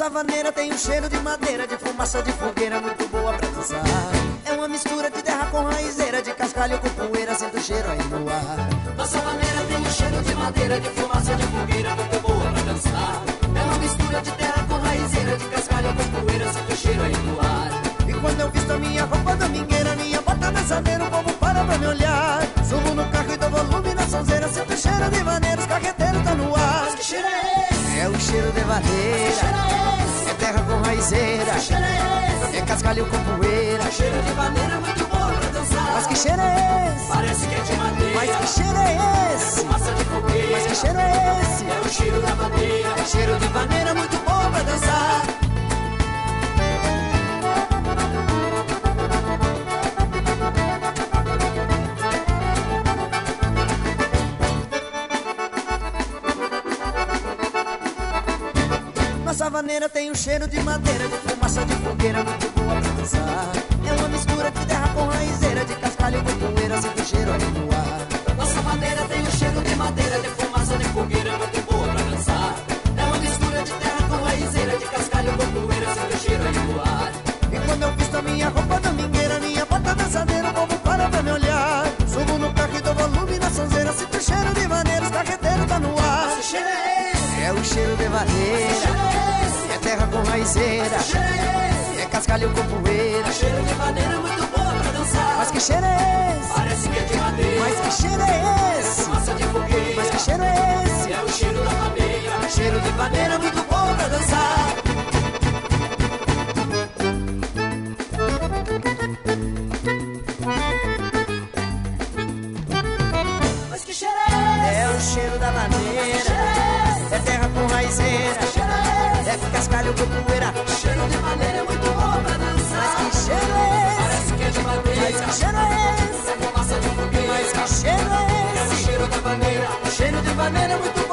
Nossa vaneira tem um cheiro de madeira, de fumaça de fogueira, muito boa pra dançar. É uma mistura de terra com raizeira, de cascalho com poeira, sinto o cheiro aí no ar. Nossa vaneira tem um cheiro de madeira, de fumaça de fogueira, muito boa pra dançar. É uma mistura de terra com raizeira, de cascalho com poeira, sinto o cheiro aí no ar. E quando eu visto a minha roupa domingueira, minha bota dançadeira, o povo para pra me olhar. Subo no carro e dou volume na sonzeira, sinto o cheiro de vaneira, os carreteiros tá no ar. Mas que cheiro é esse? É o cheiro de vaneira, é terra com raizeira, é cascalho com poeira. Cheiro de vaneira muito bom pra dançar. Mas que cheiro é esse? Parece que é de madeira. Mas que cheiro é esse? Fumaça de fogueira. Mas que cheiro é esse? É o cheiro da madeira. É cheiro de vaneira muito bom pra dançar. Nossa vaneira tem um cheiro de madeira, de fumaça de fogueira, muito boa pra dançar. É uma mistura de terra com raizeira, de cascalho com poeira, sinto o cheiro aí no ar. Nossa vaneira tem um cheiro de madeira, de fumaça de fogueira, muito boa pra dançar. É uma mistura de terra com raizeira, de cascalho com poeira, sinto o cheiro aí no ar. E quando eu visto a minha roupa domingueira, minha bota dançadeira, o povo para pra me olhar. Subo no carro e dou volume na sonzeira, sinto o cheiro de vaneira, os carreteiros tá no ar. Mas que cheiro é esse? É o cheiro de vaneira, é terra com raizeira, é cascalho com poeira. Cheiro de vaneira muito boa pra dançar. Mas que cheiro é esse? Parece que é de madeira. Mas que cheiro é esse? Fumaça de fogueira. Mas que cheiro é esse? É o cheiro da madeira. Cheiro de vaneira muito bom pra dançar. Mas que cheiro é esse? É o cheiro da vaneira, é terra com raizeira, é cascalho com poeira. Cheiro de madeira muito bom pra dançar. Mas que cheiro é esse? Parece que é de madeira. Mas que cheiro é esse? É fumaça de fogueira. Mas que cheiro é É o esse? cheiro da vaneira. Cheiro de vaneira muito